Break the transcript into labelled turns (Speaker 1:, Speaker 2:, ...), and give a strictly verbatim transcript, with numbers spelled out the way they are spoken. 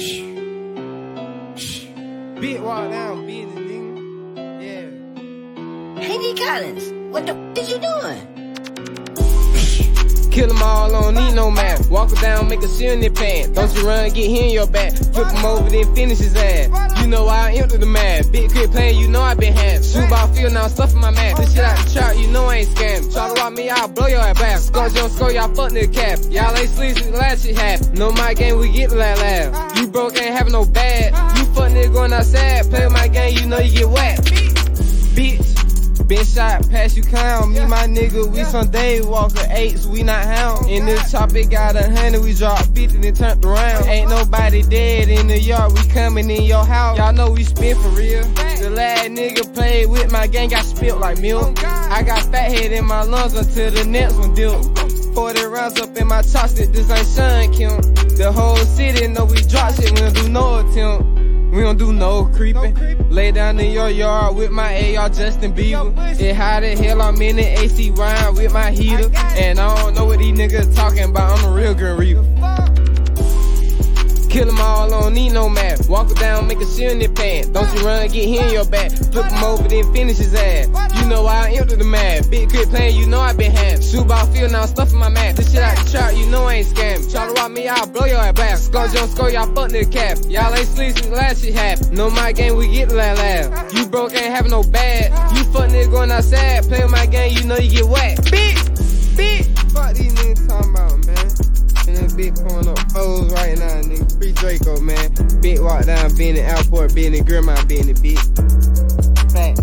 Speaker 1: Big walk down business, nigga. Yeah.
Speaker 2: Hey, D. Collins, what the f is you doing?
Speaker 1: Kill them all, don't need no map. Walk her down, make a shit in their pants. Don't you run, get hit in your back. Flip him over, then finish his ass. You know I empty the map. Big crib playing, you know I been had. Shoot ball field, now stuffing my mat. This shit out the chart, you know I ain't scamming. Try to rock me, I'll blow your ass back. Scourge your score, y'all fuck nigga cap. Y'all ain't sleep since the last shit happened. No my game, we get to that laugh. You broke, ain't having no bad. You fuck nigga going outside. Play with my game, you know you get whacked. Bitch. Been shot, pass you clown. Me, my nigga, we some Dave Walker eights, we not hound. In this topic, got a hundred, we dropped fifty, then turned around. Ain't nobody dead in the yard, we coming in your house. Y'all know we spin for real. The last nigga played with my gang, got spilt like milk. I got fat head in my lungs until the next one dipped. forty rounds up in my chopstick, this ain't Sean Kim. The whole city know we drop shit, we don't do no attempt. We don't do no creeping. Lay down in your yard with my A R Justin Bieber. It hot as hell, I'm in the A C wine with my heater. And I don't know what these niggas talking about, I'm a real Grim Reaper. Kill them all, don't need no map. Walk her down, make a shit in their pants. Don't you run, get hit in your back. Flip him over, then finish his ass. You know I empty the map. Big crib playing, you know I been had. Shoot ball field, now stuffing my mat. This shit out the chart, you know I ain't scamming. Try to rock me, I'll blow your ass back. Scourge your score, y'all fuck nigga cap. Y'all ain't sleep since the last shit happened. Know my game, we get to that laugh. You broke, ain't having no bad. You fuck nigga going outside. Play with my game, you know you get whacked. Bitch, bitch. Fuck these niggas talking about, man. And that bitch pulling up foes right now, nigga. Free Draco, man. Big walk down, being in the airport, being in grandma, being in the bitch. Fact.